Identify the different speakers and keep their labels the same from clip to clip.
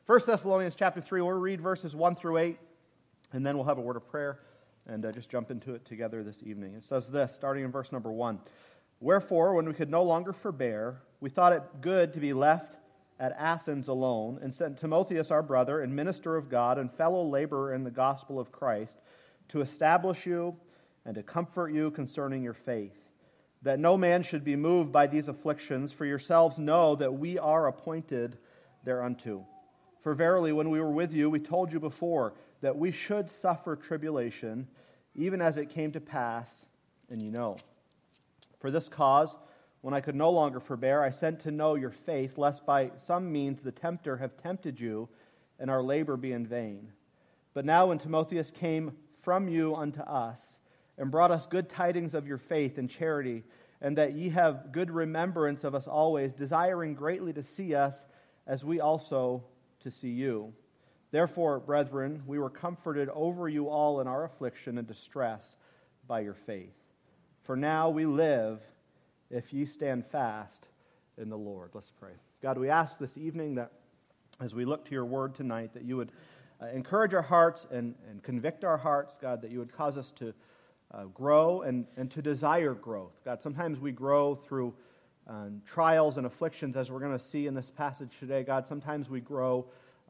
Speaker 1: 1 Thessalonians chapter 3, we'll read verses 1 through 8, and then we'll have a word of prayer and just jump into it together this evening. It says this, starting in verse number 1. Wherefore, when we could no longer forbear, we thought it good to be left at Athens alone, and sent Timotheus our brother and minister of God and fellow laborer in the gospel of Christ, to establish you and to comfort you concerning your faith, that no man should be moved by these afflictions, for yourselves know that we are appointed thereunto. For verily, when we were with you, we told you before that we should suffer tribulation, even as it came to pass, and you know. For this cause, when I could no longer forbear, I sent to know your faith, lest by some means the tempter have tempted you, and our labor be in vain. But now when Timotheus came from you unto us, and brought us good tidings of your faith and charity, and that ye have good remembrance of us always, desiring greatly to see us, as we also to see you. Therefore, brethren, we were comforted over you all in our affliction and distress by your faith. For now we live, if ye stand fast in the Lord. Let's pray. God, we ask this evening that as we look to your word tonight, that you would encourage our hearts and convict our hearts, God, that you would cause us to grow and to desire growth. God, sometimes we grow through trials and afflictions, as we're going to see in this passage today. God, sometimes we grow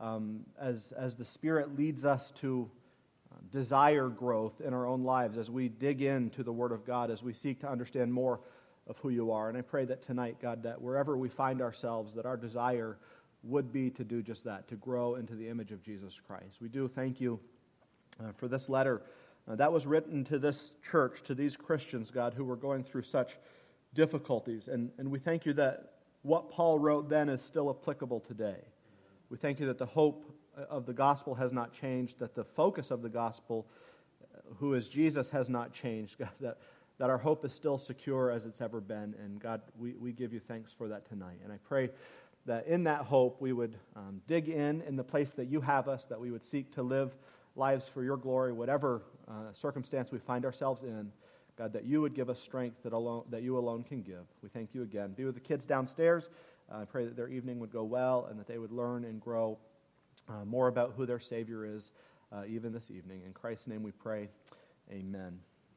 Speaker 1: as the Spirit leads us to desire growth in our own lives, as we dig into the Word of God, as we seek to understand more of who you are. And I pray that tonight, God, that wherever we find ourselves, that our desire would be to do just that, to grow into the image of Jesus Christ. We do thank you for this letter that was written to this church, to these Christians, God, who were going through such difficulties. And we thank you that what Paul wrote then is still applicable today. We thank you that the hope of the gospel has not changed, that the focus of the gospel, who is Jesus, has not changed, God, that our hope is still secure as it's ever been. And God, we give you thanks for that tonight. And I pray that in that hope we would dig in the place that you have us, that we would seek to live lives for your glory, whatever circumstance we find ourselves in. God, that you would give us strength that you alone can give. We thank you again. Be with the kids downstairs. I pray that their evening would go well and that they would learn and grow more about who their Savior is even this evening. In Christ's name we pray. Amen.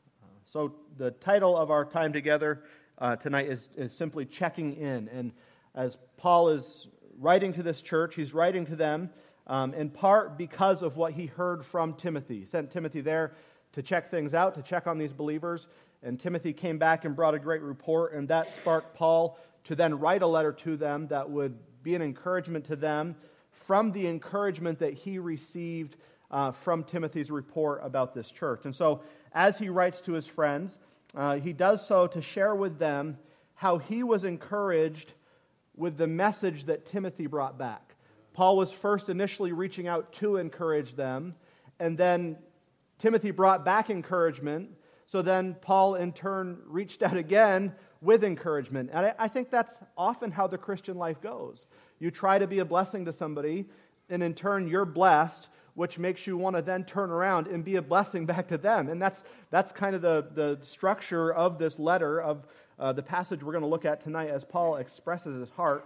Speaker 1: So the title of our time together tonight is simply Checking In. And as Paul is writing to this church, he's writing to them in part because of what he heard from Timothy. He sent Timothy there to check things out, to check on these believers. And Timothy came back and brought a great report, and that sparked Paul to then write a letter to them that would be an encouragement to them from the encouragement that he received from Timothy's report about this church. And so as he writes to his friends, he does so to share with them how he was encouraged with the message that Timothy brought back. Paul was first initially reaching out to encourage them, and then Timothy brought back encouragement, so then Paul in turn reached out again with encouragement. And I think that's often how the Christian life goes. You try to be a blessing to somebody, and in turn you're blessed, which makes you want to then turn around and be a blessing back to them. And that's kind of the structure of this letter, of the passage we're going to look at tonight, as Paul expresses his heart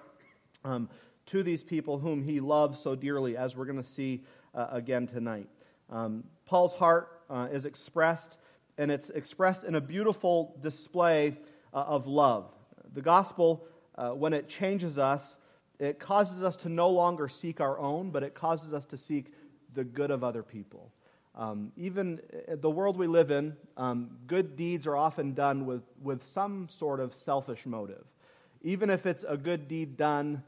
Speaker 1: to these people whom he loves so dearly, as we're going to see again tonight. Paul's heart is expressed, and it's expressed in a beautiful display of love. The gospel, when it changes us, it causes us to no longer seek our own, but it causes us to seek the good of other people. Even the world we live in, good deeds are often done with some sort of selfish motive. Even if it's a good deed done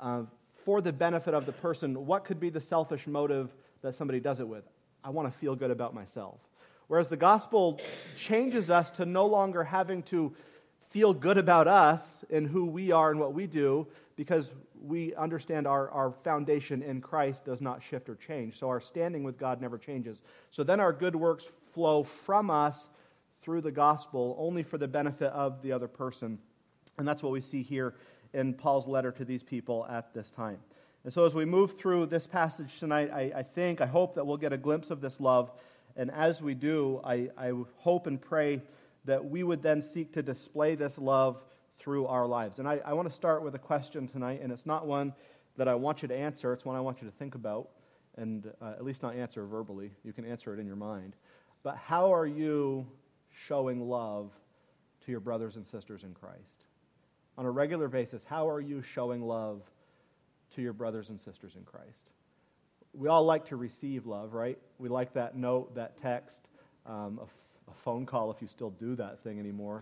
Speaker 1: for the benefit of the person, what could be the selfish motive that somebody does it with? I want to feel good about myself. Whereas the gospel changes us to no longer having to feel good about us and who we are and what we do, because we understand our foundation in Christ does not shift or change. So our standing with God never changes. So then our good works flow from us through the gospel only for the benefit of the other person. And that's what we see here in Paul's letter to these people at this time. And so as we move through this passage tonight, I hope that we'll get a glimpse of this love. And as we do, I hope and pray that we would then seek to display this love through our lives. And I want to start with a question tonight, and it's not one that I want you to answer. It's one I want you to think about, and at least not answer verbally. You can answer it in your mind. But how are you showing love to your brothers and sisters in Christ? On a regular basis, how are you showing love to your brothers and sisters in Christ? We all like to receive love, right? We like that note, that text, a phone call if you still do that thing anymore.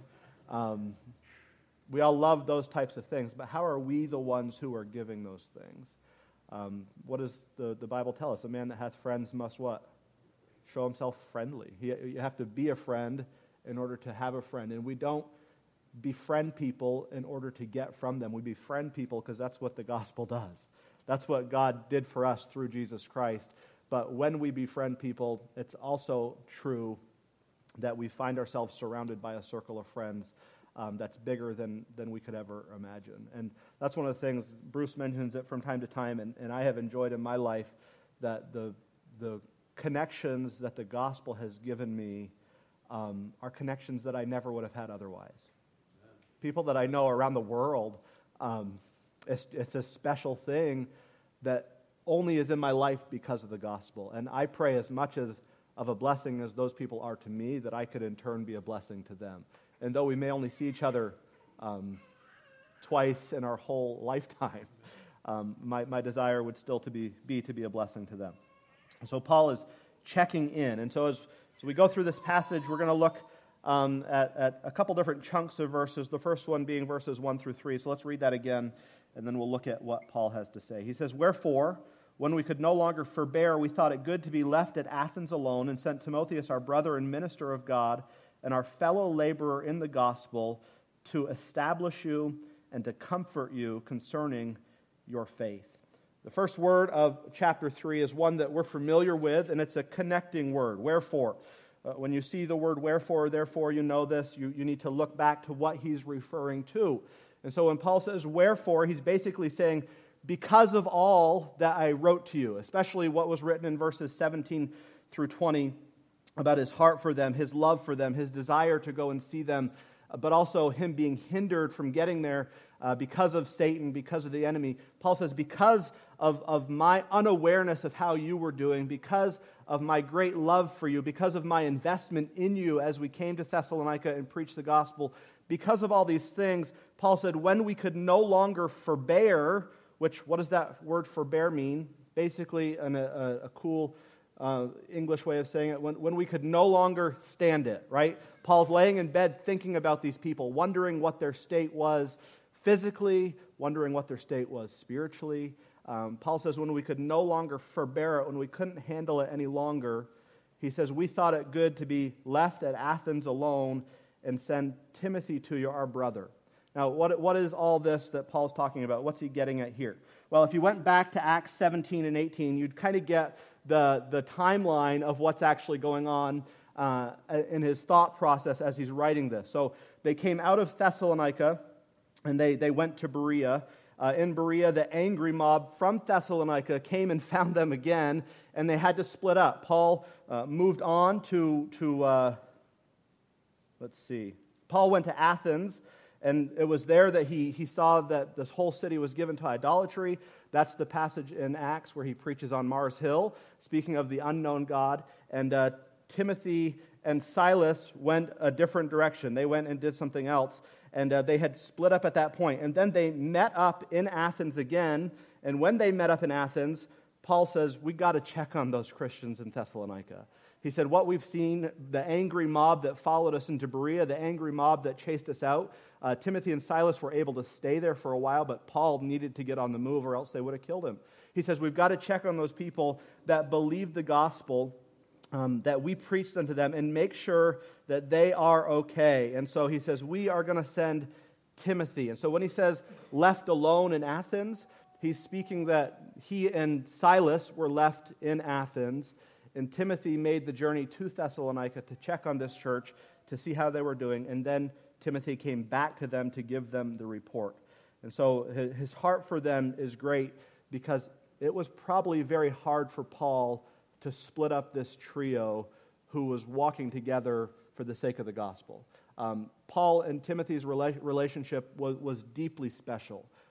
Speaker 1: We all love those types of things, but how are we the ones who are giving those things? What does the Bible tell us? A man that hath friends must what? Show himself friendly. You have to be a friend in order to have a friend. And we don't befriend people in order to get from them. We befriend people because that's what the gospel does. That's what God did for us through Jesus Christ. But when we befriend people, it's also true that we find ourselves surrounded by a circle of friends that's bigger than we could ever imagine. And that's one of the things, Bruce mentions it from time to time, and I have enjoyed in my life that the connections that the gospel has given me are connections that I never would have had otherwise. People that I know around the world, it's a special thing that only is in my life because of the gospel. And I pray as much of a blessing as those people are to me, that I could in turn be a blessing to them. And though we may only see each other twice in our whole lifetime, my desire would still to be a blessing to them. And so Paul is checking in. And so as we go through this passage, we're going to look at a couple different chunks of verses, the first one being verses 1 through 3. So let's read that again, and then we'll look at what Paul has to say. He says, "Wherefore, when we could no longer forbear, we thought it good to be left at Athens alone, and sent Timotheus, our brother and minister of God, and our fellow laborer in the gospel, to establish you and to comfort you concerning your faith." The first word of chapter 3 is one that we're familiar with, and it's a connecting word, wherefore. When you see the word wherefore or therefore, you know this, you need to look back to what he's referring to. And so when Paul says wherefore, he's basically saying, because of all that I wrote to you, especially what was written in verses 17 through 20 about his heart for them, his love for them, his desire to go and see them, but also him being hindered from getting there because of Satan, because of the enemy. Paul says, because of my unawareness of how you were doing, because of my great love for you, because of my investment in you as we came to Thessalonica and preached the gospel, because of all these things, Paul said, when we could no longer forbear, which, what does that word forbear mean? Basically, a cool English way of saying it, when we could no longer stand it, right? Paul's laying in bed thinking about these people, wondering what their state was physically, wondering what their state was spiritually. Paul says when we could no longer forbear it, when we couldn't handle it any longer, he says, we thought it good to be left at Athens alone and send Timothy to you, our brother. Now, what is all this that Paul's talking about? What's he getting at here? Well, if you went back to Acts 17 and 18, you'd kind of get the timeline of what's actually going on in his thought process as he's writing this. So they came out of Thessalonica, and they went to Berea. In Berea, the angry mob from Thessalonica came and found them again, and they had to split up. Paul moved on to let's see. Paul went to Athens, and it was there that he saw that this whole city was given to idolatry. That's the passage in Acts where he preaches on Mars Hill, speaking of the unknown God. And Timothy and Silas went a different direction. They went and did something else, and they had split up at that point. And then they met up in Athens again, and when they met up in Athens, Paul says, we got to check on those Christians in Thessalonica. He said, what we've seen, the angry mob that followed us into Berea, the angry mob that chased us out, Timothy and Silas were able to stay there for a while, but Paul needed to get on the move or else they would have killed him. He says, we've got to check on those people that believe the gospel, that we preached unto them, and make sure that they are okay. And so he says, we are going to send Timothy. And so when he says left alone in Athens, he's speaking that he and Silas were left in Athens, and Timothy made the journey to Thessalonica to check on this church, to see how they were doing, and then Timothy came back to them to give them the report. And so his heart for them is great, because it was probably very hard for Paul to split up this trio who was walking together for the sake of the gospel. Paul and Timothy's relationship was deeply special.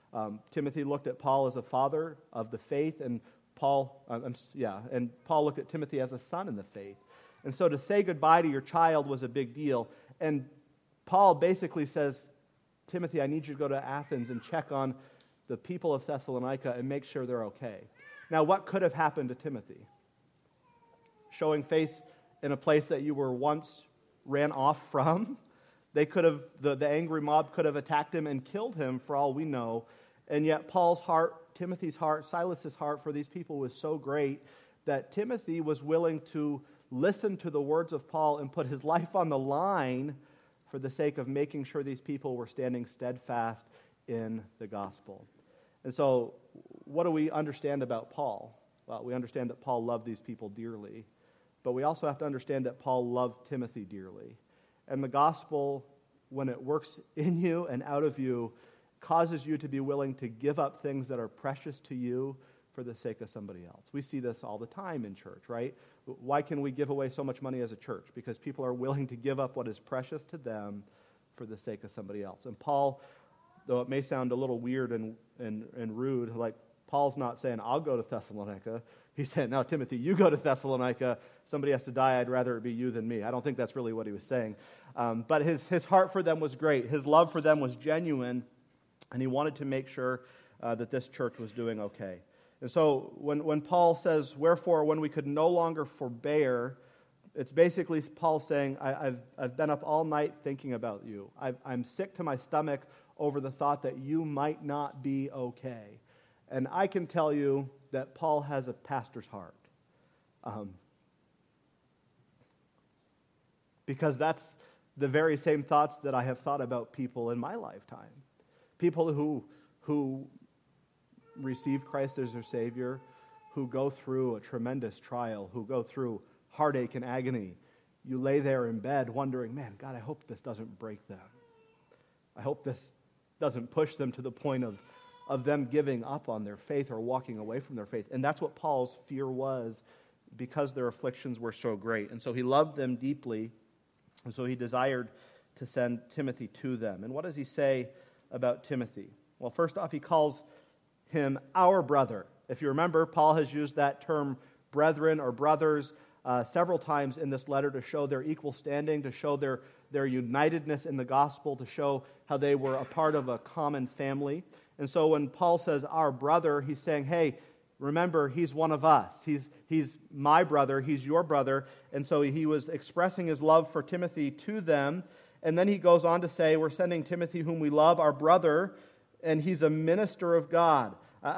Speaker 1: Timothy looked at Paul as a father of the faith, and Paul looked at Timothy as a son in the faith. And so to say goodbye to your child was a big deal. And Paul basically says, Timothy, I need you to go to Athens and check on the people of Thessalonica and make sure they're okay. Now, what could have happened to Timothy? Showing face in a place that you were once ran off from? They could have, the angry mob could have attacked him and killed him for all we know. And yet Paul's heart, Timothy's heart, Silas's heart for these people was so great that Timothy was willing to listen to the words of Paul and put his life on the line for the sake of making sure these people were standing steadfast in the gospel. And so, what do we understand about Paul? Well, we understand that Paul loved these people dearly, but we also have to understand that Paul loved Timothy dearly. And the gospel, when it works in you and out of you, causes you to be willing to give up things that are precious to you for the sake of somebody else. We see this all the time in church, right? Why can we give away so much money as a church? Because people are willing to give up what is precious to them for the sake of somebody else. And Paul, though it may sound a little weird and rude, like Paul's not saying, I'll go to Thessalonica. He's saying, no, Timothy, you go to Thessalonica. Somebody has to die. I'd rather it be you than me. I don't think that's really what he was saying. But his heart for them was great. His love for them was genuine, and he wanted to make sure that this church was doing okay. And so when Paul says, wherefore, when we could no longer forbear, it's basically Paul saying, I've been up all night thinking about you. I'm sick to my stomach over the thought that you might not be okay. And I can tell you that Paul has a pastor's heart. Because that's the very same thoughts that I have thought about people in my lifetime. People who receive Christ as their Savior, who go through a tremendous trial, who go through heartache and agony. You lay there in bed wondering, man, God, I hope this doesn't break them. I hope this doesn't push them to the point of them giving up on their faith or walking away from their faith. And that's what Paul's fear was, because their afflictions were so great. And so he loved them deeply, and so he desired to send Timothy to them. And what does he say about Timothy? Well, first off, he calls him our brother. If you remember, Paul has used that term brethren or brothers several times in this letter to show their equal standing, to show their unitedness in the gospel, to show how they were a part of a common family. And so when Paul says our brother, he's saying, hey, remember, he's one of us. He's my brother, he's your brother. And so he was expressing his love for Timothy to them. And then he goes on to say, we're sending Timothy, whom we love, our brother, and he's a minister of God.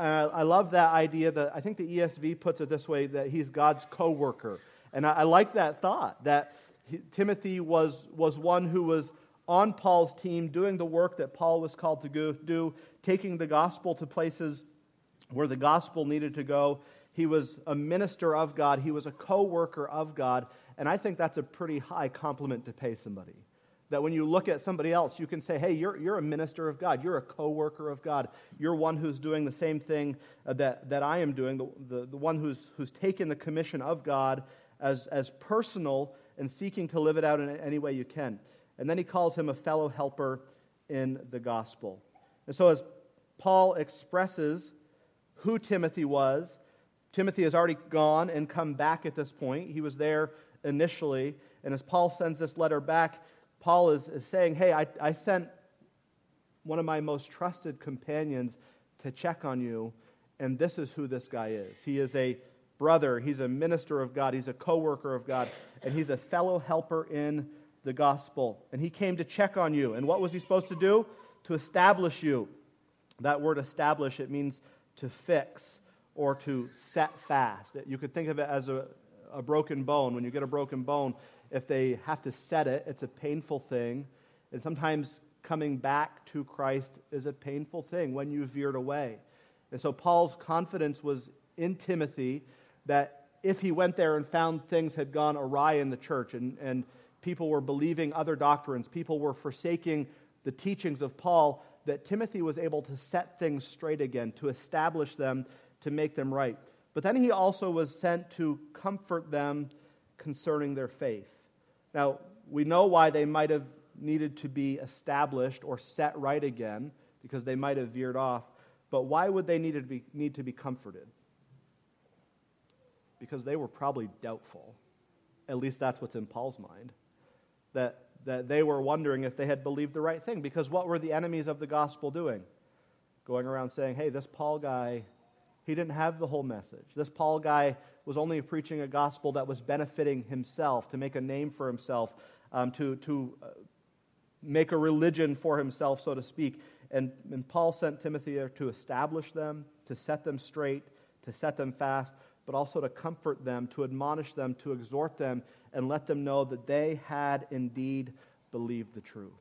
Speaker 1: I love that idea. That I think the ESV puts it this way, that he's God's co-worker. And I like that thought, that Timothy was one who was on Paul's team, doing the work that Paul was called to do, taking the gospel to places where the gospel needed to go. He was a minister of God. He was a co-worker of God. And I think that's a pretty high compliment to pay somebody. That when you look at somebody else, you can say, hey, you're a minister of God. You're a co-worker of God. You're one who's doing the same thing that I am doing, the one who's taken the commission of God as personal and seeking to live it out in any way you can. And then he calls him a fellow helper in the gospel. And so as Paul expresses who Timothy was, Timothy has already gone and come back at this point. He was there initially. And as Paul sends this letter back, Paul is saying, hey, I sent one of my most trusted companions to check on you, and this is who this guy is. He is a brother, he's a minister of God, he's a co-worker of God, and he's a fellow helper in the gospel. And he came to check on you. And what was he supposed to do? To establish you. That word establish, it means to fix or to set fast. You could think of it as a broken bone. When you get a broken bone, if they have to set it, it's a painful thing. And sometimes coming back to Christ is a painful thing when you veered away. And so Paul's confidence was in Timothy that if he went there and found things had gone awry in the church and people were believing other doctrines, people were forsaking the teachings of Paul, that Timothy was able to set things straight again, to establish them, to make them right. But then he also was sent to comfort them concerning their faith. Now, we know why they might have needed to be established or set right again, because they might have veered off. But why would they need to be comforted? Because they were probably doubtful. At least that's what's in Paul's mind. That they were wondering if they had believed the right thing. Because what were the enemies of the gospel doing? Going around saying, hey, this Paul guy, he didn't have the whole message. This Paul guy was only preaching a gospel that was benefiting himself, to make a name for himself, to make a religion for himself, so to speak. And Paul sent Timothy there to establish them, to set them straight, to set them fast, but also to comfort them, to admonish them, to exhort them, and let them know that they had indeed believed the truth.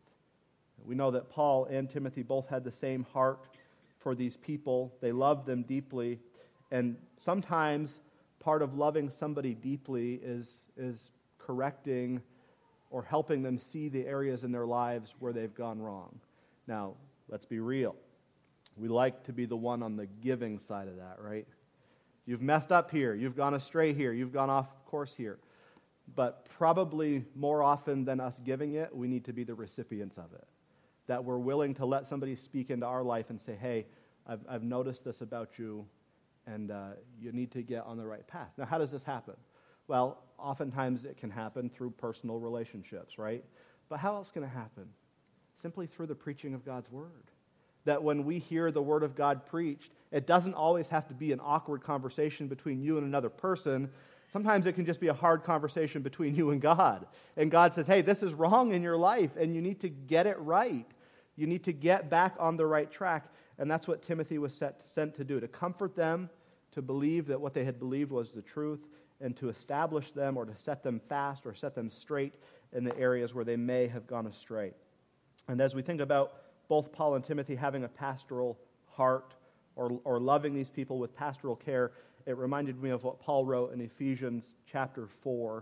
Speaker 1: We know that Paul and Timothy both had the same heart for these people. They loved them deeply. And sometimes part of loving somebody deeply is correcting or helping them see the areas in their lives where they've gone wrong. Now, let's be real. We like to be the one on the giving side of that, right? You've messed up here. You've gone astray here. You've gone off course here. But probably more often than us giving it, we need to be the recipients of it. That we're willing to let somebody speak into our life and say, hey, I've noticed this about you, and you need to get on the right path. Now, how does this happen? Well, oftentimes it can happen through personal relationships, right? But how else can it happen? Simply through the preaching of God's Word. That when we hear the Word of God preached, it doesn't always have to be an awkward conversation between you and another person. Sometimes it can just be a hard conversation between you and God. And God says, hey, this is wrong in your life, and you need to get it right. You need to get back on the right track. And that's what Timothy was sent to do, to comfort them, to believe that what they had believed was the truth, and to establish them or to set them fast or set them straight in the areas where they may have gone astray. And as we think about both Paul and Timothy having a pastoral heart or loving these people with pastoral care, it reminded me of what Paul wrote in Ephesians chapter 4,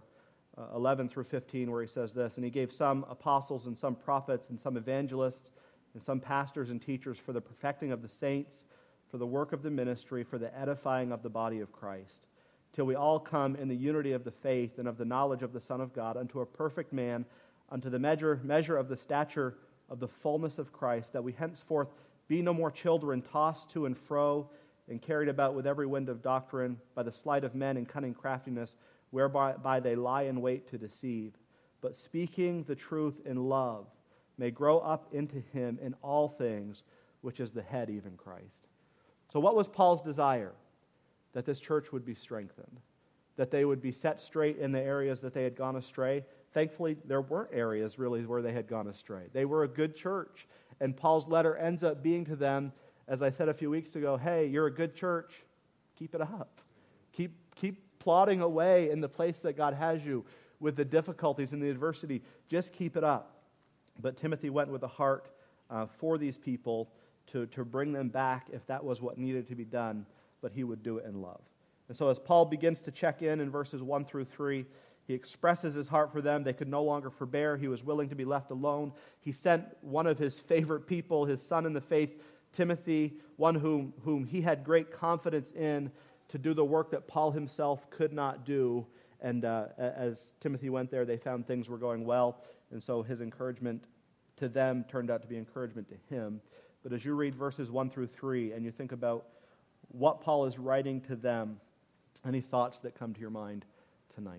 Speaker 1: 11 through 15, where he says this, and he gave some apostles and some prophets and some evangelists and some pastors and teachers for the perfecting of the saints, for the work of the ministry, for the edifying of the body of Christ, till we all come in the unity of the faith and of the knowledge of the Son of God, unto a perfect man, unto the measure of the stature of the fullness of Christ, that we henceforth be no more children, tossed to and fro, and carried about with every wind of doctrine, by the sleight of men and cunning craftiness, whereby they lie in wait to deceive. But speaking the truth in love, may grow up into him in all things, which is the head, even Christ. So what was Paul's desire? That this church would be strengthened, that they would be set straight in the areas that they had gone astray. Thankfully, there weren't areas really where they had gone astray. They were a good church, and Paul's letter ends up being to them, as I said a few weeks ago, hey, you're a good church, keep it up. Keep plodding away in the place that God has you with the difficulties and the adversity. Just keep it up. But Timothy went with a heart for these people to bring them back if that was what needed to be done, but he would do it in love. And so as Paul begins to check in verses 1 through 3, he expresses his heart for them. They could no longer forbear. He was willing to be left alone. He sent one of his favorite people, his son in the faith, Timothy, one whom he had great confidence in, to do the work that Paul himself could not do. And as Timothy went there, they found things were going well. And so his encouragement to them turned out to be encouragement to him. But as you read verses 1 through 3 and you think about what Paul is writing to them, any thoughts that come to your mind tonight?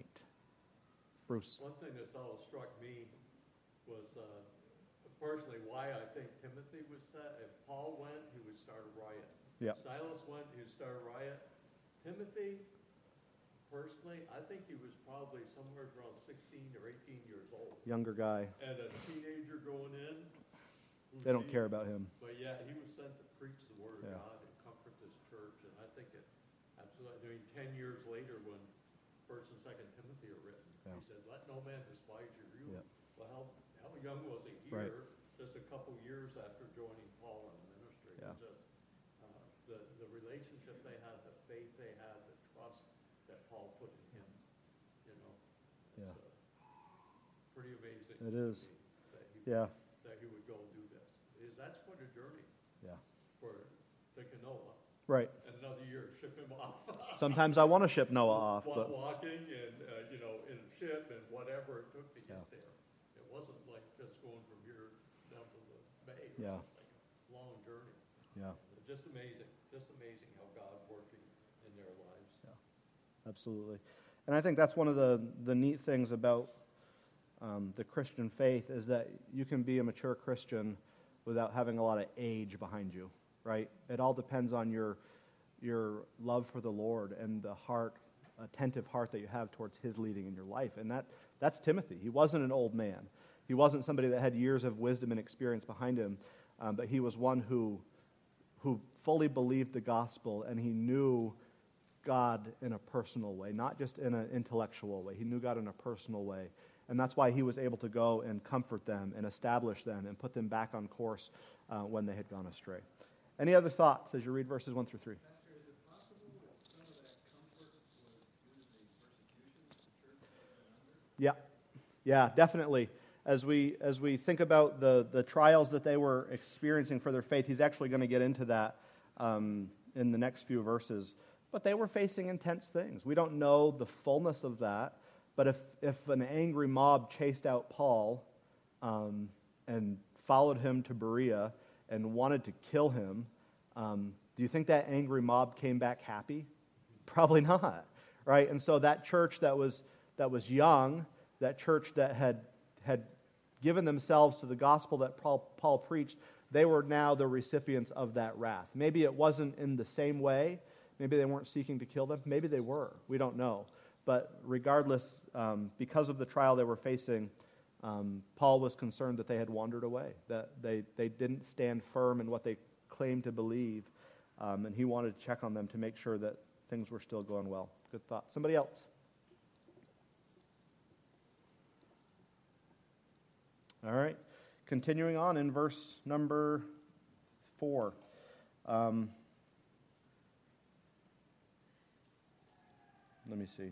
Speaker 1: Bruce.
Speaker 2: One thing that's always struck me was personally why I think Timothy was set. If Paul went, he would start a riot.
Speaker 1: Yep.
Speaker 2: Silas went, he would start a riot. Timothy, personally, I think he was probably somewhere around 16 or 18 years old.
Speaker 1: Younger guy.
Speaker 2: And a teenager going in.
Speaker 1: They don't care about him.
Speaker 2: But yeah, he was sent to preach the word of God and comfort this church. And I think it absolutely, 10 years later when 1st and 2nd Timothy are written, he said, let no man despise your youth. Well, how young was he here?
Speaker 1: Right.
Speaker 2: Just a couple years after joining Paul in the ministry.
Speaker 1: Yeah.
Speaker 2: Just the relationship they had, the faith they had, the trust that Paul put in him. It's pretty amazing.
Speaker 1: It is.
Speaker 2: That he would go and do this. That's quite a journey.
Speaker 1: Yeah.
Speaker 2: For thinking Noah.
Speaker 1: Right.
Speaker 2: And another year, ship him off.
Speaker 1: Sometimes I want to ship Noah off, but
Speaker 2: walking and in a ship and whatever it took to get there. It wasn't like just going from here down to the bay. It was like a long journey.
Speaker 1: Yeah.
Speaker 2: The just amazing how God's working in their lives.
Speaker 1: Yeah, absolutely. And I think that's one of the neat things about the Christian faith is that you can be a mature Christian without having a lot of age behind you, right? It all depends on your love for the Lord and the attentive heart that you have towards His leading in your life. And that's Timothy. He wasn't an old man. He wasn't somebody that had years of wisdom and experience behind him, but he was one who fully believed the gospel, and he knew God in a personal way, not just in an intellectual way. He knew God in a personal way. And that's why he was able to go and comfort them and establish them and put them back on course when they had gone astray. Any other thoughts as you read verses 1 through 3?
Speaker 3: Pastor, is it possible that some of that comfort was due to the persecutions the church had been under?
Speaker 1: Yeah, definitely. As we think about the trials that they were experiencing for their faith, he's actually going to get into that in the next few verses. But they were facing intense things. We don't know the fullness of that, but if an angry mob chased out Paul and followed him to Berea and wanted to kill him, do you think that angry mob came back happy? Probably not, right? And so that church that was young, that church that had given themselves to the gospel that Paul preached, they were now the recipients of that wrath. Maybe it wasn't in the same way. Maybe they weren't seeking to kill them. Maybe they were. We don't know. But regardless, because of the trial they were facing, Paul was concerned that they had wandered away, that they didn't stand firm in what they claimed to believe, and he wanted to check on them to make sure that things were still going well. Good thought. Somebody else? All right. Continuing on in verse number 4. Let me see.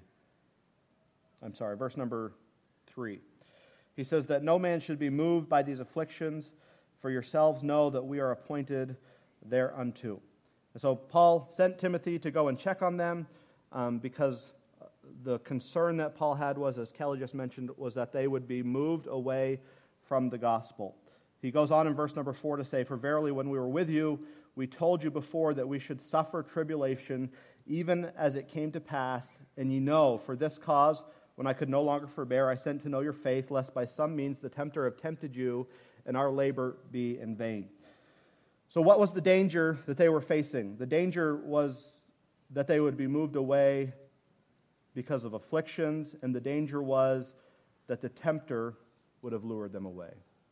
Speaker 1: I'm sorry, verse number 3. He says that no man should be moved by these afflictions, for yourselves know that we are appointed thereunto. And so Paul sent Timothy to go and check on them because the concern that Paul had was, as Kelly just mentioned, was that they would be moved away from the gospel. He goes on in verse number 4 to say, "For verily when we were with you, we told you before that we should suffer tribulation, even as it came to pass, and ye know, for this cause, when I could no longer forbear, I sent to know your faith, lest by some means the tempter have tempted you, and our labor be in vain." So what was the danger that they were facing? The danger was that they would be moved away because of afflictions, and the danger was that the tempter would have lured them away.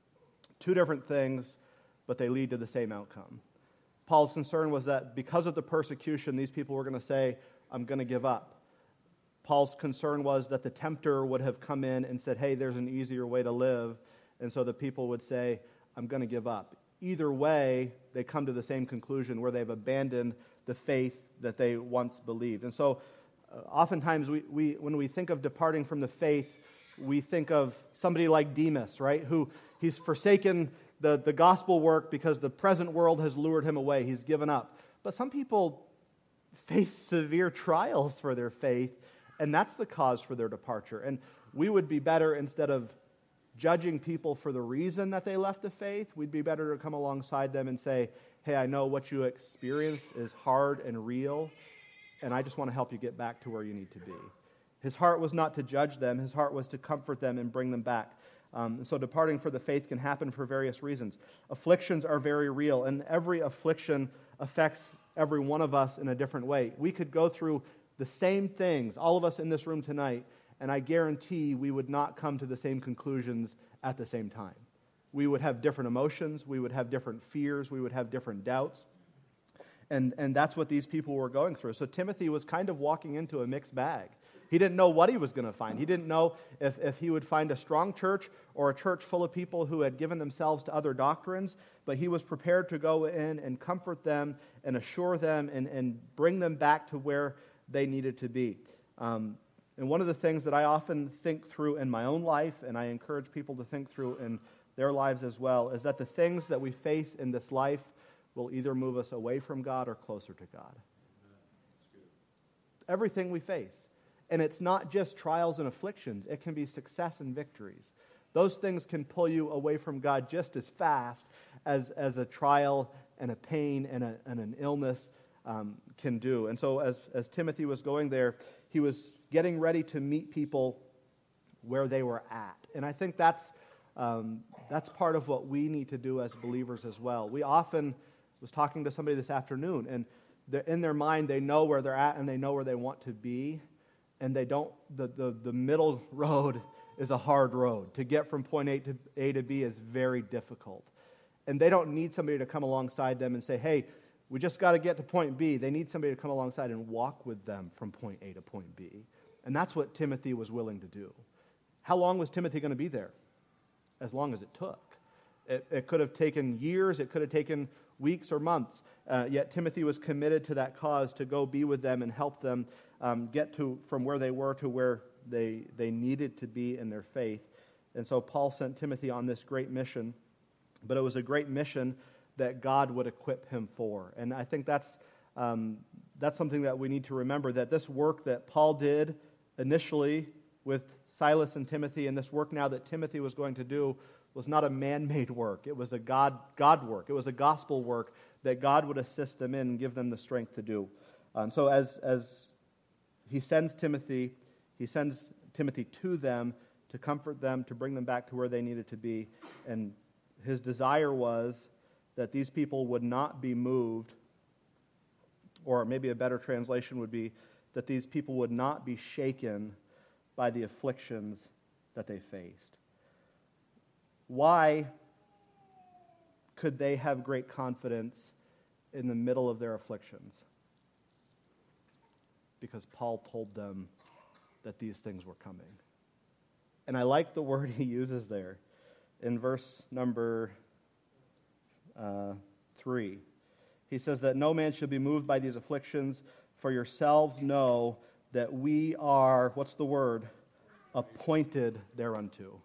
Speaker 1: Two different things, but they lead to the same outcome. Paul's concern was that because of the persecution, these people were going to say, "I'm going to give up." Paul's concern was that the tempter would have come in and said, "Hey, there's an easier way to live," and so the people would say, "I'm going to give up." Either way, they come to the same conclusion where they've abandoned the faith that they once believed. And so oftentimes when we think of departing from the faith, we think of somebody like Demas, right, who he's forsaken the gospel work because the present world has lured him away. He's given up. But some people face severe trials for their faith, and that's the cause for their departure. And we would be better, instead of judging people for the reason that they left the faith, we'd be better to come alongside them and say, "Hey, I know what you experienced is hard and real, and I just want to help you get back to where you need to be." His heart was not to judge them. His heart was to comfort them and bring them back. So departing for the faith can happen for various reasons. Afflictions are very real, and every affliction affects every one of us in a different way. We could go through the same things, all of us in this room tonight, and I guarantee we would not come to the same conclusions at the same time. We would have different emotions, we would have different fears, we would have different doubts. And that's what these people were going through. So Timothy was kind of walking into a mixed bag. He didn't know what he was going to find. He didn't know if he would find a strong church or a church full of people who had given themselves to other doctrines, but he was prepared to go in and comfort them and assure them and bring them back to where they needed to be. And one of the things that I often think through in my own life, and I encourage people to think through in their lives as well, is that the things that we face in this life will either move us away from God or closer to God. Everything we face. And it's not just trials and afflictions. It can be success and victories. Those things can pull you away from God just as fast as a trial and a pain and an illness can do. And so as Timothy was going there, he was getting ready to meet people where they were at. And I think that's part of what we need to do as believers as well. We often, was talking to somebody this afternoon, and in their mind, they know where they're at and they know where they want to be, and they don't, the middle road is a hard road. To get from point A to B is very difficult. And they don't need somebody to come alongside them and say, hey, we just got to get to point B. They need somebody to come alongside and walk with them from point A to point B. And that's what Timothy was willing to do. How long was Timothy going to be there? As long as it took. It could have taken years, it could have taken weeks or months, yet Timothy was committed to that cause to go be with them and help them get from where they were to where they needed to be in their faith. And so Paul sent Timothy on this great mission, but it was a great mission that God would equip him for. And I think that's something that we need to remember, that this work that Paul did initially with Silas and Timothy, and this work now that Timothy was going to do, was not a man-made work. It was a God work. It was a gospel work that God would assist them in and give them the strength to do. So as he sends Timothy to them to comfort them, to bring them back to where they needed to be. And his desire was that these people would not be moved, or maybe a better translation would be that these people would not be shaken by the afflictions that they faced. Why could they have great confidence in the middle of their afflictions? Because Paul told them that these things were coming. And I like the word he uses there in verse number 3. He says that no man should be moved by these afflictions, for yourselves know that we are, what's the word? Appointed thereunto.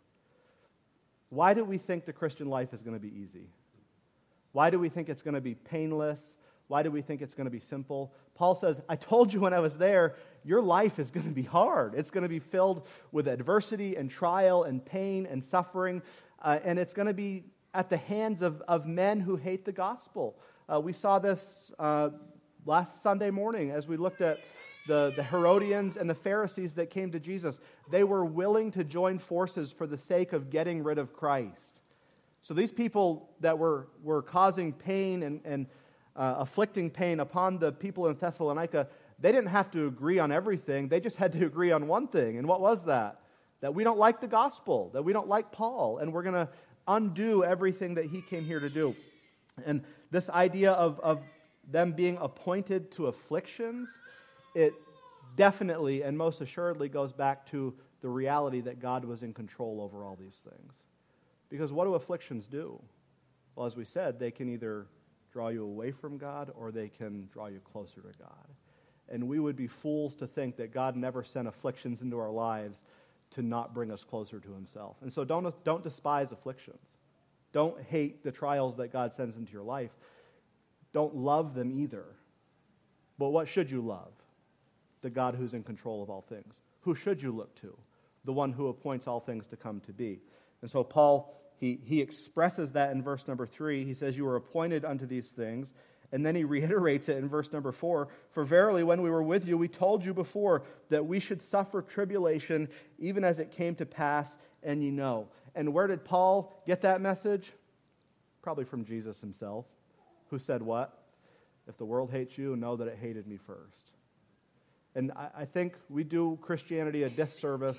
Speaker 1: Why do we think the Christian life is going to be easy? Why do we think it's going to be painless? Why do we think it's going to be simple? Paul says, I told you when I was there, your life is going to be hard. It's going to be filled with adversity and trial and pain and suffering, and it's going to be at the hands of men who hate the gospel. We saw this last Sunday morning as we looked at the Herodians and the Pharisees that came to Jesus. They were willing to join forces for the sake of getting rid of Christ. So these people that were causing pain and afflicting pain upon the people in Thessalonica, they didn't have to agree on everything. They just had to agree on one thing. And what was that? That we don't like the gospel, that we don't like Paul, and we're going to undo everything that he came here to do. And this idea of them being appointed to afflictions, it definitely and most assuredly goes back to the reality that God was in control over all these things. Because what do afflictions do? Well, as we said, they can either draw you away from God or they can draw you closer to God. And we would be fools to think that God never sent afflictions into our lives to not bring us closer to himself. And so don't despise afflictions. Don't hate the trials that God sends into your life. Don't love them either. But what should you love? The God who's in control of all things. Who should you look to? The one who appoints all things to come to be. And so Paul, he expresses that in verse number 3. He says, you were appointed unto these things. And then he reiterates it in verse number 4. For verily, when we were with you, we told you before that we should suffer tribulation, even as it came to pass, and ye know. And where did Paul get that message? Probably from Jesus himself, who said what? If the world hates you, know that it hated me first. And I think we do Christianity a disservice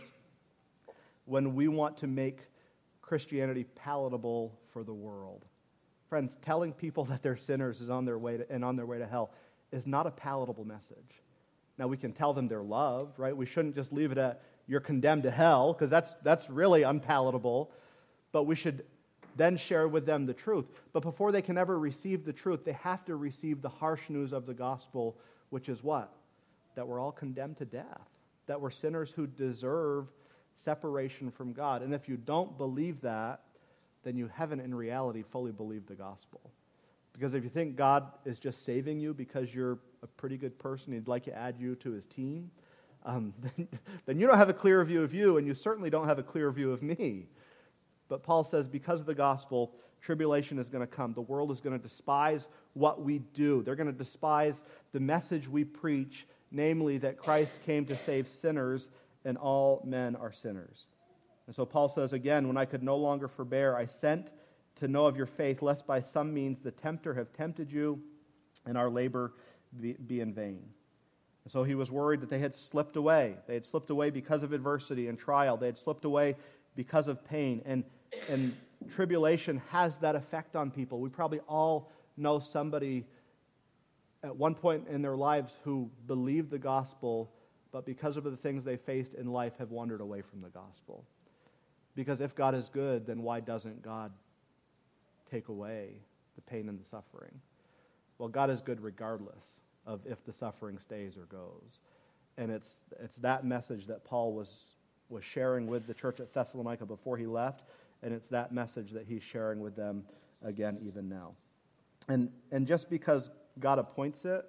Speaker 1: when we want to make Christianity palatable for the world. Friends, telling people that they're sinners is on their way to hell is not a palatable message. Now, we can tell them they're loved, right? We shouldn't just leave it at, you're condemned to hell, because that's really unpalatable. But we should then share with them the truth. But before they can ever receive the truth, they have to receive the harsh news of the gospel, which is what? That we're all condemned to death. That we're sinners who deserve separation from God. And if you don't believe that, then you haven't in reality fully believed the gospel. Because if you think God is just saving you because you're a pretty good person, he'd like to add you to his team, then you don't have a clear view of you, and you certainly don't have a clear view of me. But Paul says, because of the gospel, tribulation is going to come. The world is going to despise what we do. They're going to despise the message we preach, namely that Christ came to save sinners and all men are sinners. And so Paul says again, when I could no longer forbear, I sent to know of your faith, lest by some means the tempter have tempted you and our labor be in vain. And so he was worried that they had slipped away. They had slipped away because of adversity and trial. They had slipped away because of pain. And tribulation has that effect on people. We probably all know somebody at one point in their lives who believed the gospel, but because of the things they faced in life have wandered away from the gospel. Because if God is good, then why doesn't God take away the pain and the suffering? Well, God is good regardless of if the suffering stays or goes. And it's that message that Paul was sharing with the church at Thessalonica before he left, and it's that message that he's sharing with them again even now. And just because God appoints it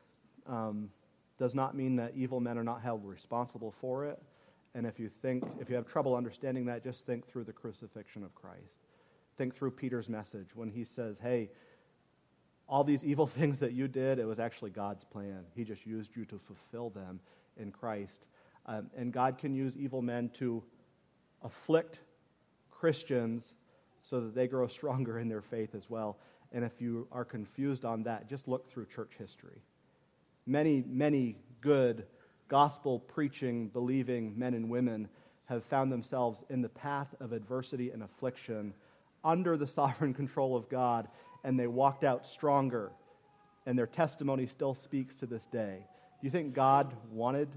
Speaker 1: does not mean that evil men are not held responsible for it. And if you have trouble understanding that, just think through the crucifixion of Christ. Think through Peter's message when he says, hey, all these evil things that you did, it was actually God's plan. He just used you to fulfill them in Christ. And God can use evil men to afflict Christians so that they grow stronger in their faith as well. And if you are confused on that, just look through church history. Many, many good gospel-preaching, believing men and women have found themselves in the path of adversity and affliction under the sovereign control of God, and they walked out stronger, and their testimony still speaks to this day. Do you think God wanted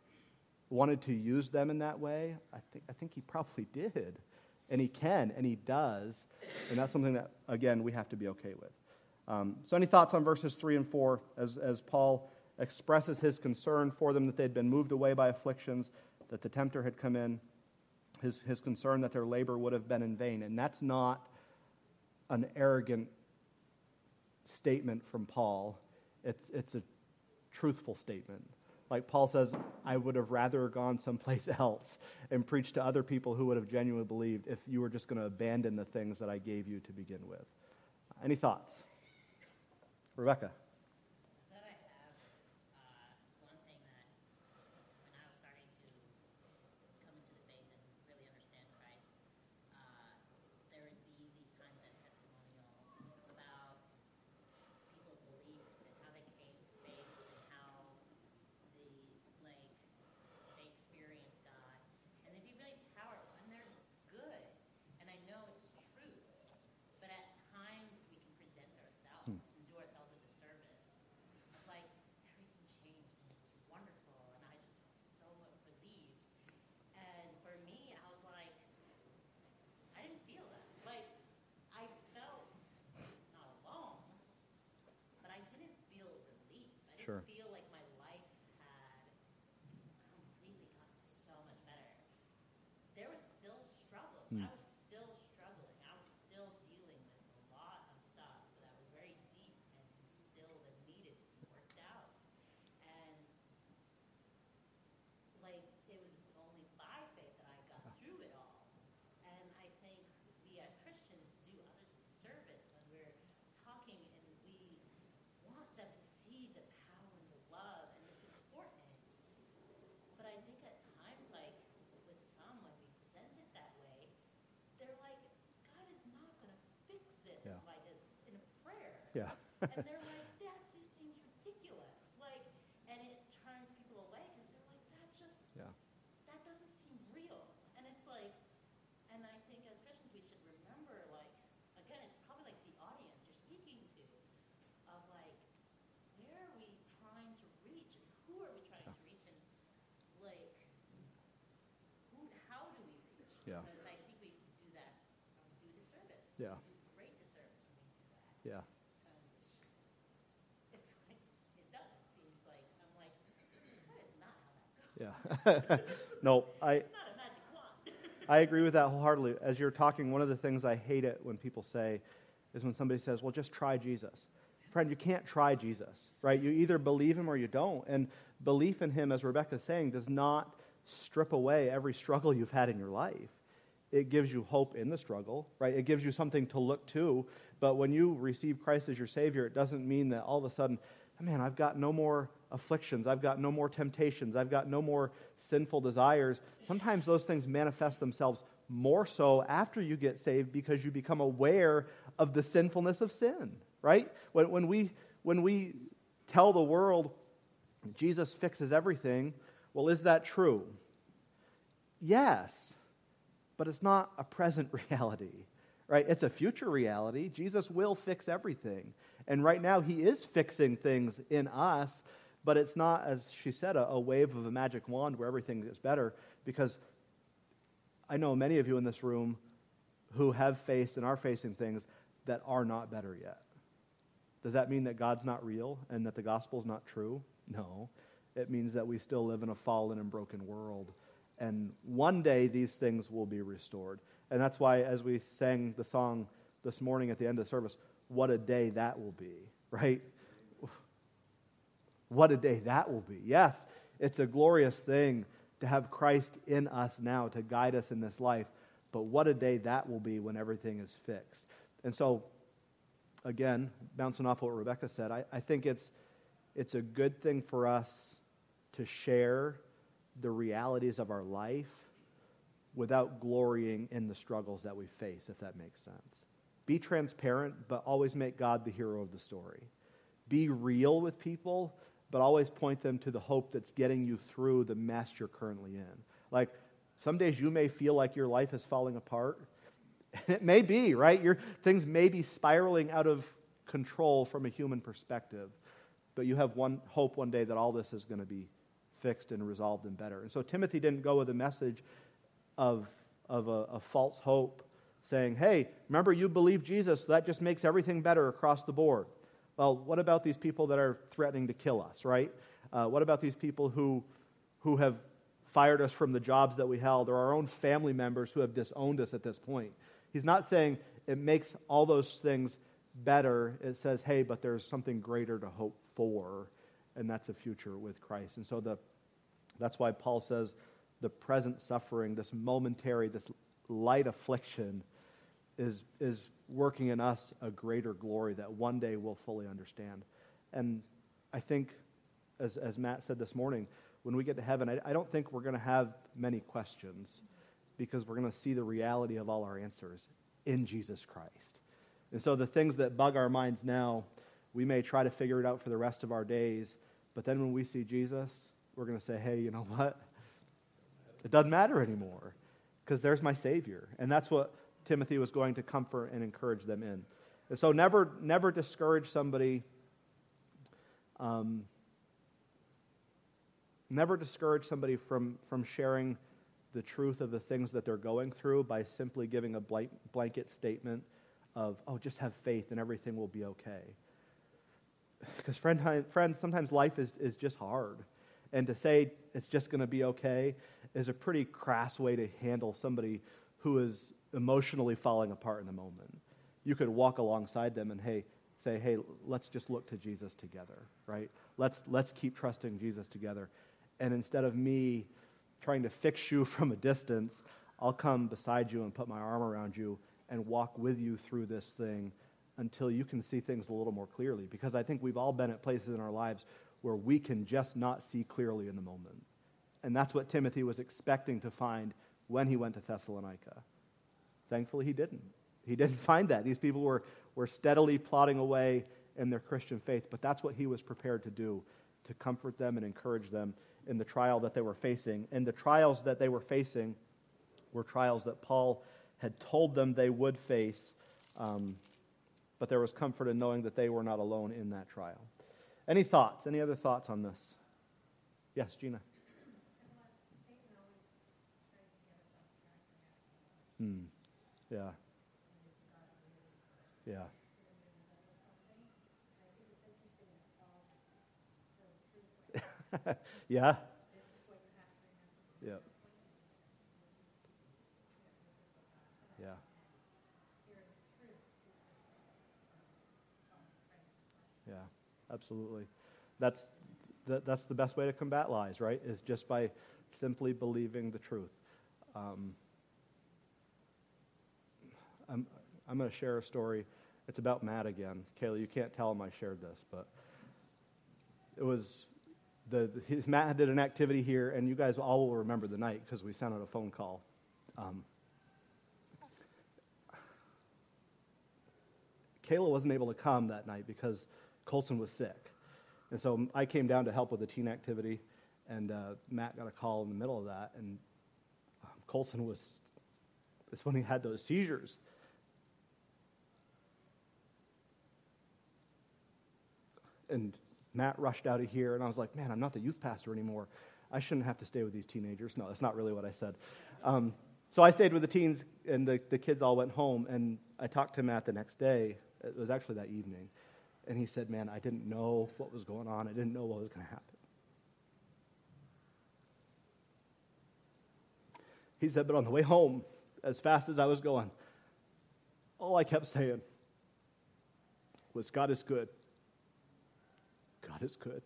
Speaker 1: to use them in that way? I think he probably did, and he can, and he does, and that's something that, again, we have to be okay with. So any thoughts on verses 3 and 4 as Paul expresses his concern for them that they'd been moved away by afflictions, that the tempter had come in, his concern that their labor would have been in vain. And that's not an arrogant statement from Paul. It's a truthful statement. Like Paul says, I would have rather gone someplace else and preached to other people who would have genuinely believed if you were just going to abandon the things that I gave you to begin with. Any thoughts? Rebecca? Sure.
Speaker 4: I feel like my life had completely gotten so much better. There was still struggles. I was still struggling. I was still dealing with a lot of stuff that was very deep and still that needed to be worked out. And like it was only by faith that I got through it all. And I think we as Christians do others a service when we're talking and we want them to see the power and the love, and it's important. But I think at times, like with some, when we present it that way, they're like, God is not going to fix this.
Speaker 1: Yeah.
Speaker 4: Like it's in a prayer.
Speaker 1: Yeah.
Speaker 4: And they're like, that just seems ridiculous. Like, and it turns people away because they're like, that doesn't seem real. And it's like, and I think as Christians we should remember, like, again, it's probably like the audience you're speaking to, of like, where are we trying to reach, and who are we trying to reach, and like, how do we reach?
Speaker 1: Yeah.
Speaker 4: Because I think we do that, do disservice.
Speaker 1: Yeah.
Speaker 4: We do great disservice when we do that.
Speaker 1: Yeah.
Speaker 4: Because it's like, it does. It seems like, I'm like, that is not how that goes.
Speaker 1: Yeah. No,
Speaker 4: It's not a magic wand.
Speaker 1: I agree with that wholeheartedly. As you're talking, one of the things I hate it when people say is when somebody says, well, just try Jesus. Friend, you can't try Jesus, right? You either believe him or you don't. And belief in him, as Rebecca's saying, does not strip away every struggle you've had in your life. it gives you hope in the struggle, right? It gives you something to look to. But when you receive Christ as your Savior, it doesn't mean that all of a sudden, man, I've got no more afflictions, I've got no more temptations, I've got no more sinful desires. Sometimes those things manifest themselves more so after you get saved because you become aware of the sinfulness of sin, right? When we tell the world Jesus fixes everything, well, is that true? Yes, but it's not a present reality, right? It's a future reality. Jesus will fix everything. And right now, he is fixing things in us, but it's not, as she said, a wave of a magic wand where everything is better, because I know many of you in this room who have faced and are facing things that are not better yet. Does that mean that God's not real and that the gospel's not true? No. It means that we still live in a fallen and broken world. And one day these things will be restored. And that's why, as we sang the song this morning at the end of the service, what a day that will be, right? What a day that will be. Yes, it's a glorious thing to have Christ in us now to guide us in this life. But what a day that will be when everything is fixed. And so, again, bouncing off what Rebecca said, I think it's a good thing for us to share the realities of our life without glorying in the struggles that we face, if that makes sense. Be transparent, but always make God the hero of the story. Be real with people, but always point them to the hope that's getting you through the mess you're currently in. Like, some days you may feel like your life is falling apart. It may be, right? Things may be spiraling out of control from a human perspective, but you have one hope one day that all this is going to be fixed and resolved and better. And so Timothy didn't go with a message of a false hope, saying, hey, remember you believe Jesus, so that just makes everything better across the board. Well, what about these people that are threatening to kill us, right? What about these people who have fired us from the jobs that we held, or our own family members who have disowned us at this point? He's not saying it makes all those things better. It says, hey, but there's something greater to hope for, and that's a future with Christ. And so that's why Paul says the present suffering, this momentary, this light affliction is working in us a greater glory that one day we'll fully understand. And I think, as Matt said this morning, when we get to heaven, I don't think we're going to have many questions, because we're going to see the reality of all our answers in Jesus Christ. And so the things that bug our minds now, we may try to figure it out for the rest of our days, but then when we see Jesus, we're going to say, hey, you know what? It doesn't matter anymore, because there's my Savior. And that's what Timothy was going to comfort and encourage them in. And so never discourage somebody. Never discourage somebody from sharing the truth of the things that they're going through by simply giving a blanket statement of, oh, just have faith and everything will be okay. Because friends, sometimes life is just hard. And to say it's just going to be okay is a pretty crass way to handle somebody who is emotionally falling apart in the moment. You could walk alongside them and say, hey, let's just look to Jesus together, right? Let's keep trusting Jesus together. And instead of me trying to fix you from a distance, I'll come beside you and put my arm around you and walk with you through this thing until you can see things a little more clearly. Because I think we've all been at places in our lives where we can just not see clearly in the moment. And that's what Timothy was expecting to find when he went to Thessalonica. Thankfully, he didn't. He didn't find that. These people were steadily plodding away in their Christian faith, but that's what he was prepared to do, to comfort them and encourage them in the trial that they were facing. And the trials that they were facing were trials that Paul had told them they would face, but there was comfort in knowing that they were not alone in that trial. Any thoughts? Any other thoughts on this? Yes, Gina. Yeah. Yeah. Yeah. Yeah. Yeah. Yeah, absolutely. That's the best way to combat lies, right? Is just by simply believing the truth. I'm going to share a story. It's about Matt again. Kayla, you can't tell him I shared this, but it was Matt did an activity here, and you guys all will remember the night because we sent out a phone call. Kayla wasn't able to come that night because Colson was sick. And so I came down to help with the teen activity, and Matt got a call in the middle of that, and Colson it's when he had those seizures. And Matt rushed out of here, and I was like, man, I'm not the youth pastor anymore. I shouldn't have to stay with these teenagers. No, that's not really what I said. So I stayed with the teens, and the kids all went home, and I talked to Matt the next day. It was actually that evening. And he said, man, I didn't know what was going on. I didn't know what was going to happen. He said, but on the way home, as fast as I was going, all I kept saying was, God is good. God is good.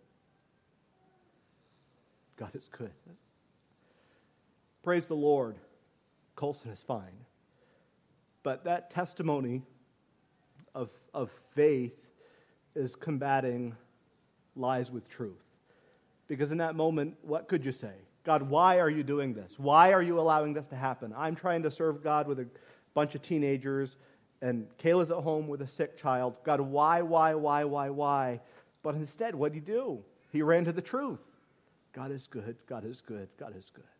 Speaker 1: God is good. Praise the Lord. Colson is fine. But that testimony of faith is combating lies with truth. Because in that moment, what could you say? God, why are you doing this? Why are you allowing this to happen? I'm trying to serve God with a bunch of teenagers, and Kayla's at home with a sick child. God, why? But instead, what did he do? He ran to the truth. God is good, God is good, God is good.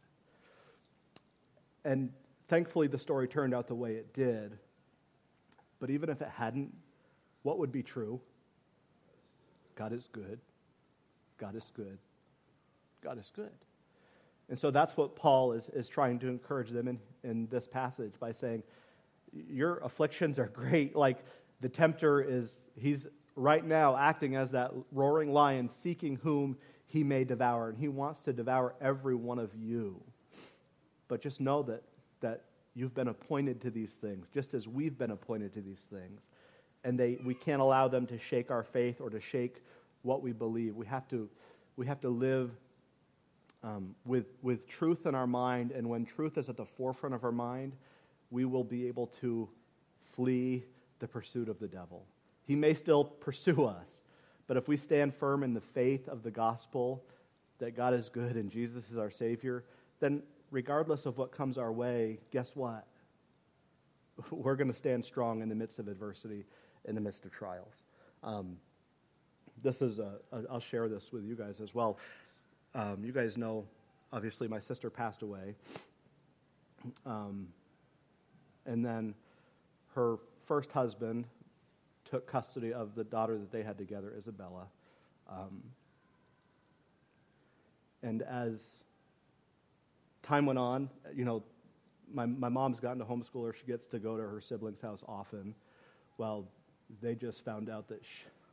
Speaker 1: And thankfully, the story turned out the way it did. But even if it hadn't, what would be true? God is good. God is good. God is good. And so that's what Paul is trying to encourage them in this passage by saying, your afflictions are great. Like the tempter he's right now acting as that roaring lion, seeking whom he may devour. And he wants to devour every one of you. But just know that you've been appointed to these things, just as we've been appointed to these things. And we can't allow them to shake our faith or to shake what we believe. We have to live with truth in our mind, and when truth is at the forefront of our mind, we will be able to flee the pursuit of the devil. He may still pursue us, but if we stand firm in the faith of the gospel that God is good and Jesus is our Savior, then regardless of what comes our way, guess what? We're going to stand strong in the midst of adversity, in the midst of trials. I'll share this with you guys as well. You guys know, obviously, my sister passed away. And then her first husband took custody of the daughter that they had together, Isabella. And as time went on, my mom's gotten to homeschool her. She gets to go to her siblings' house often. Well, they just found out that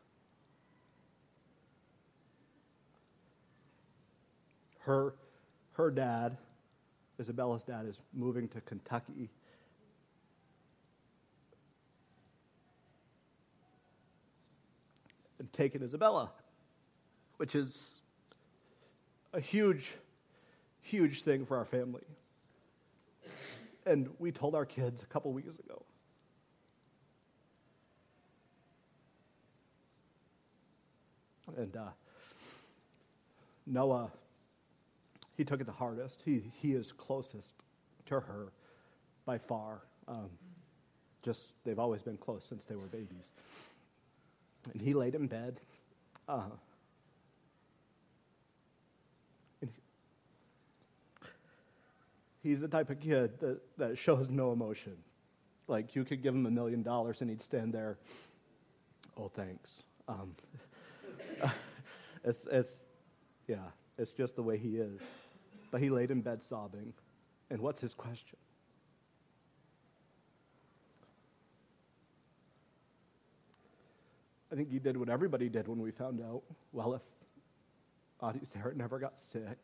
Speaker 1: her dad, Isabella's dad, is moving to Kentucky. And taking Isabella, which is a huge, huge thing for our family. And we told our kids a couple weeks ago. And Noah, he took it the hardest. He is closest to her by far. They've always been close since they were babies. And he laid in bed. And he's the type of kid that shows no emotion. Like, you could give him $1 million and he'd stand there, oh, thanks. It's just the way he is. But he laid in bed sobbing. And what's his question? I think he did what everybody did when we found out. Well, if Audie Sarah never got sick,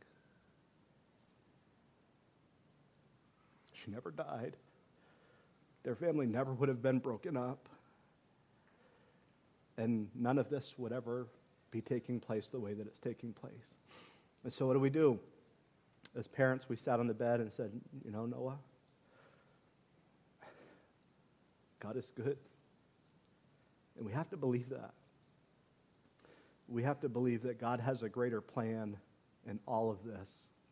Speaker 1: she never died, their family never would have been broken up, and none of this would ever be taking place the way that it's taking place. And so what do? As parents, we sat on the bed and said, Noah, God is good. And we have to believe that. We have to believe that God has a greater plan in all of this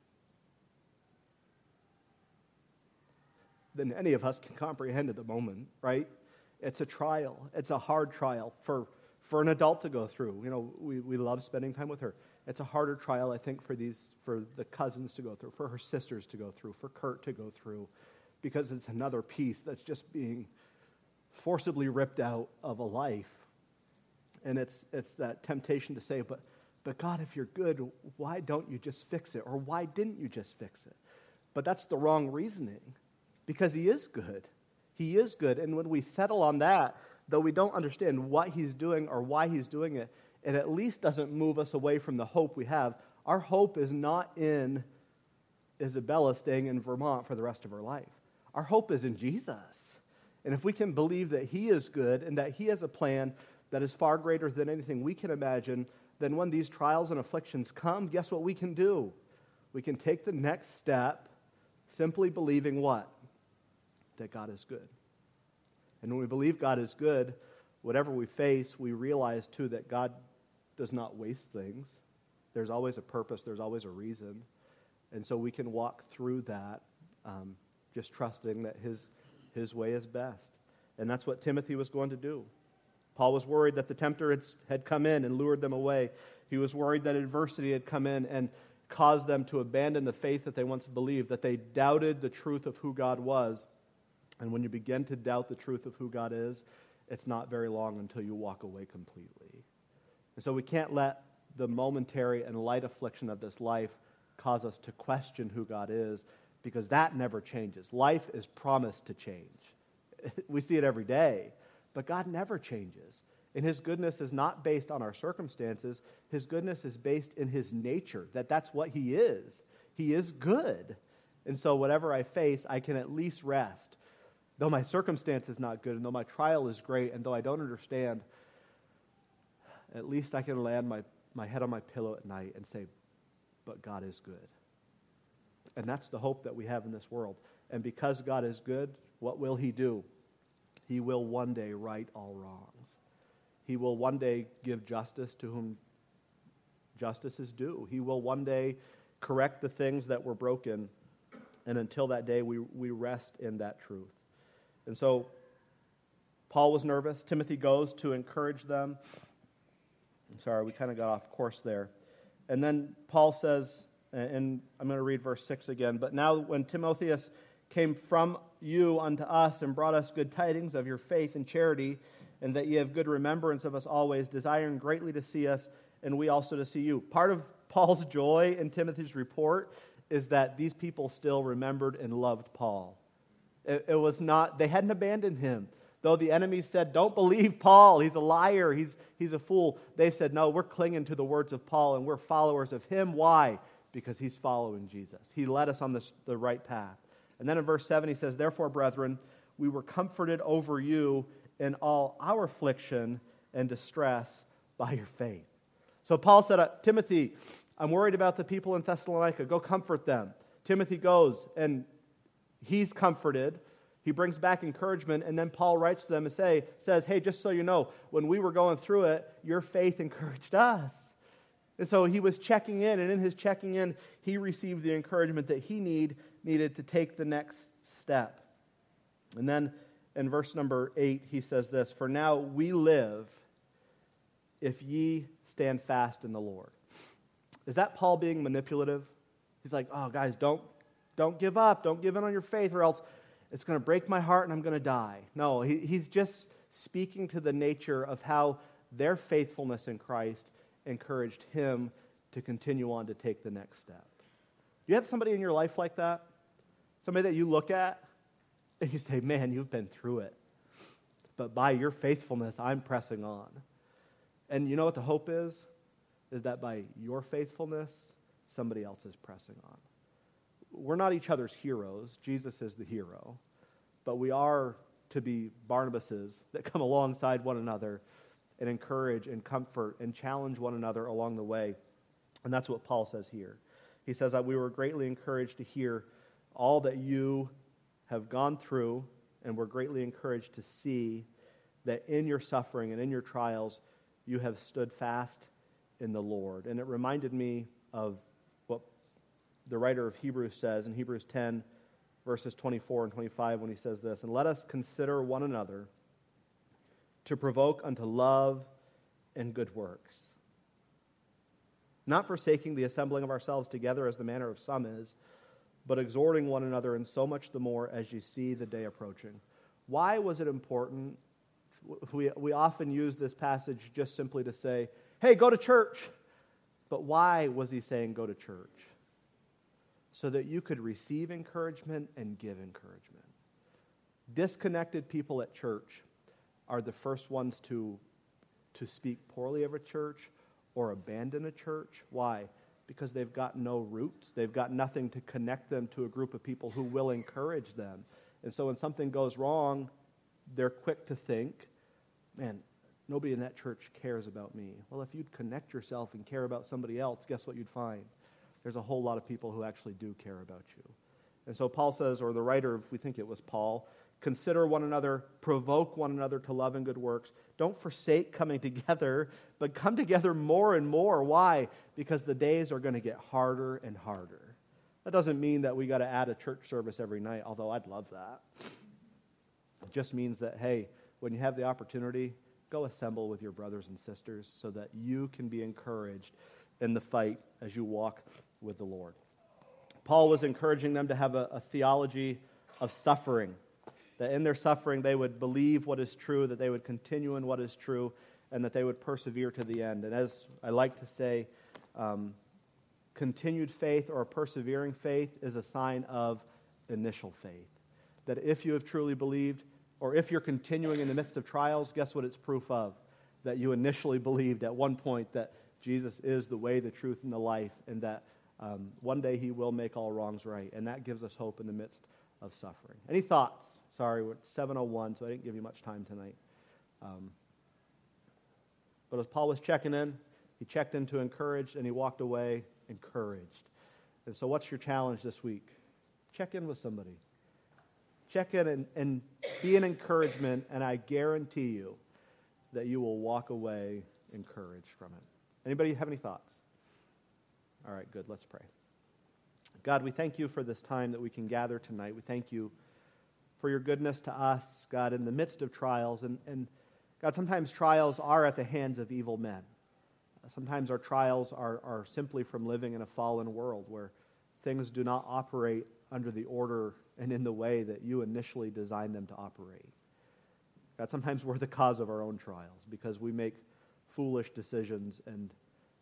Speaker 1: than any of us can comprehend at the moment, right? It's a trial. It's a hard trial for an adult to go through. You know, we love spending time with her. It's a harder trial, I think, for the cousins to go through, for her sisters to go through, for Kurt to go through, because it's another piece that's just being forcibly ripped out of a life. And it's that temptation to say, but God, if you're good, why don't you just fix it? Or why didn't you just fix it? But that's the wrong reasoning, because he is good. He is good. And when we settle on that, though we don't understand what he's doing or why he's doing it, it at least doesn't move us away from the hope we have. Our hope is not in Isabella staying in Vermont for the rest of her life. Our hope is in Jesus. And if we can believe that he is good and that he has a plan that is far greater than anything we can imagine, then when these trials and afflictions come, guess what we can do? We can take the next step simply believing what? That God is good. And when we believe God is good, whatever we face, we realize too that God does not waste things. There's always a purpose, there's always a reason. And so we can walk through that just trusting that his way is best. And that's what Timothy was going to do. Paul was worried that the tempter had come in and lured them away. He was worried that adversity had come in and caused them to abandon the faith that they once believed, that they doubted the truth of who God was. And when you begin to doubt the truth of who God is, it's not very long until you walk away completely. And so we can't let the momentary and light affliction of this life cause us to question who God is, because that never changes. Life is promised to change. We see it every day, but God never changes. And his goodness is not based on our circumstances. His goodness is based in his nature, that's what he is. He is good. And so whatever I face, I can at least rest. Though my circumstance is not good, and though my trial is great, and though I don't understand, at least I can land my head on my pillow at night and say, but God is good. And that's the hope that we have in this world. And because God is good, what will he do? He will one day right all wrongs. He will one day give justice to whom justice is due. He will one day correct the things that were broken. And until that day, we rest in that truth. And so Paul was nervous. Timothy goes to encourage them. I'm sorry, we kind of got off course there. And then Paul says, and I'm going to read verse 6 again, but now when Timotheus came from you unto us and brought us good tidings of your faith and charity, and that ye have good remembrance of us always, desiring greatly to see us, and we also to see you. Part of Paul's joy in Timothy's report is that these people still remembered and loved Paul. It was not, they hadn't abandoned him. Though the enemy said, don't believe Paul, he's a liar, he's a fool. They said, no, we're clinging to the words of Paul and we're followers of him. Why? Because he's following Jesus. He led us on the right path. And then in verse 7 he says, therefore, brethren, we were comforted over you in all our affliction and distress by your faith. So Paul said, Timothy, I'm worried about the people in Thessalonica. Go comfort them. Timothy goes and he's comforted. He brings back encouragement, and then Paul writes to them and says, hey, just so you know, when we were going through it, your faith encouraged us. And so he was checking in, and in his checking in, he received the encouragement that he needed to take the next step. And then in verse number 8, he says this, for now we live if ye stand fast in the Lord. Is that Paul being manipulative? He's like, oh, guys, don't give up. Don't give in on your faith, or else it's going to break my heart and I'm going to die. No, he's just speaking to the nature of how their faithfulness in Christ encouraged him to continue on to take the next step. Do you have somebody in your life like that? Somebody that you look at and you say, man, you've been through it. But by your faithfulness, I'm pressing on. And you know what the hope is? Is that by your faithfulness, somebody else is pressing on. We're not each other's heroes. Jesus is the hero. But we are to be Barnabases that come alongside one another and encourage and comfort and challenge one another along the way. And that's what Paul says here. He says that we were greatly encouraged to hear all that you have gone through and we're greatly encouraged to see that in your suffering and in your trials, you have stood fast in the Lord. And it reminded me of what the writer of Hebrews says in Hebrews 10, verses 24 and 25, when he says this, "And let us consider one another to provoke unto love and good works, not forsaking the assembling of ourselves together as the manner of some is, but exhorting one another, and so much the more as you see the day approaching." Why was it important? We often use this passage just simply to say, hey, go to church. But why was he saying go to church? So that you could receive encouragement and give encouragement. Disconnected people at church are the first ones to speak poorly of a church or abandon a church. Why? Because they've got no roots. They've got nothing to connect them to a group of people who will encourage them. And so when something goes wrong, they're quick to think, man, nobody in that church cares about me. Well, if you'd connect yourself and care about somebody else, guess what you'd find? There's a whole lot of people who actually do care about you. And so Paul says, or the writer, we think it was Paul, consider one another, provoke one another to love and good works. Don't forsake coming together, but come together more and more. Why? Because the days are going to get harder and harder. That doesn't mean that we got to add a church service every night, although I'd love that. It just means that, hey, when you have the opportunity, go assemble with your brothers and sisters so that you can be encouraged in the fight as you walk with the Lord. Paul was encouraging them to have a theology of suffering, that in their suffering they would believe what is true, that they would continue in what is true, and that they would persevere to the end. And as I like to say, continued faith or a persevering faith is a sign of initial faith. That if you have truly believed, or if you're continuing in the midst of trials, guess what it's proof of? That you initially believed at one point that Jesus is the way, the truth, and the life, and that one day he will make all wrongs right. And that gives us hope in the midst of suffering. Any thoughts? Sorry, we're at 7:01, so I didn't give you much time tonight. But as Paul was checking in, he checked in to encourage, and he walked away encouraged. And so what's your challenge this week? Check in with somebody. Check in and be an encouragement, and I guarantee you that you will walk away encouraged from it. Anybody have any thoughts? All right, good. Let's pray. God, we thank you for this time that we can gather tonight. We thank you for your goodness to us, God, in the midst of trials. And God, sometimes trials are at the hands of evil men. Sometimes our trials are simply from living in a fallen world where things do not operate under the order and in the way that you initially designed them to operate. God, sometimes we're the cause of our own trials because we make foolish decisions and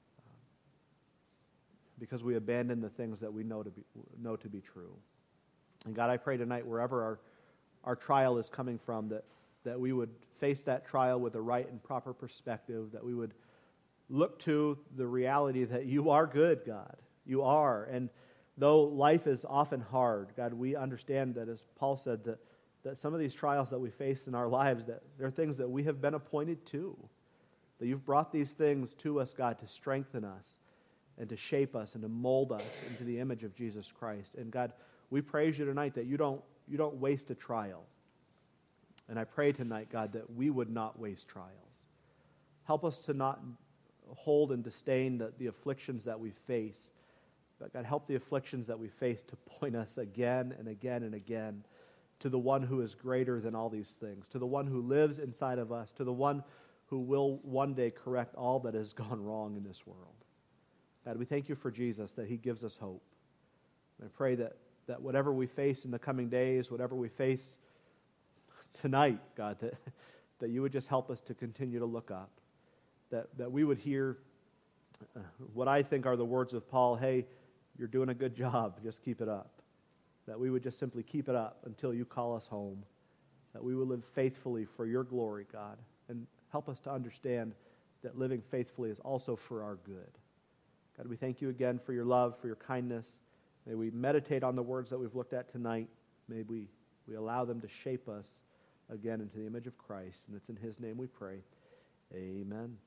Speaker 1: because we abandon the things that we know to be true. And God, I pray tonight, wherever our trial is coming from, that we would face that trial with the right and proper perspective, that we would look to the reality that you are good, God. You are. And though life is often hard, God, we understand that, as Paul said, that some of these trials that we face in our lives, that they're things that we have been appointed to. That you've brought these things to us, God, to strengthen us and to shape us and to mold us into the image of Jesus Christ. And God, we praise you tonight that you don't waste a trial. And I pray tonight, God, that we would not waste trials. Help us to not hold and disdain the afflictions that we face. But God, help the afflictions that we face to point us again and again and again to the one who is greater than all these things, to the one who lives inside of us, to the one who will one day correct all that has gone wrong in this world. God, we thank you for Jesus, that he gives us hope. And I pray that whatever we face in the coming days, whatever we face tonight, God, that you would just help us to continue to look up, that we would hear what I think are the words of Paul, hey, you're doing a good job, just keep it up. That we would just simply keep it up until you call us home. That we would live faithfully for your glory, God. And help us to understand that living faithfully is also for our good. God, we thank you again for your love, for your kindness. May we meditate on the words that we've looked at tonight. May we allow them to shape us again into the image of Christ. And it's in his name we pray. Amen.